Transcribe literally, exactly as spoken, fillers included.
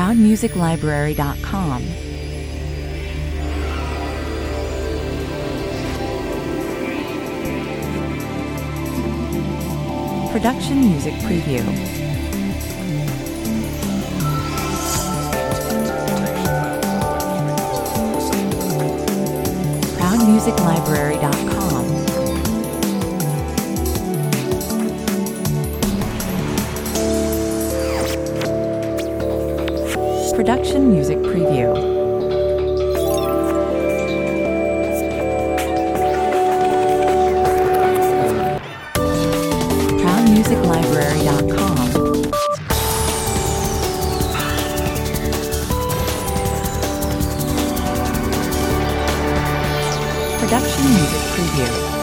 proud music library dot com. Production Music Preview. proud music library dot com. Production Music Preview. proud music library dot com. Production Music Preview.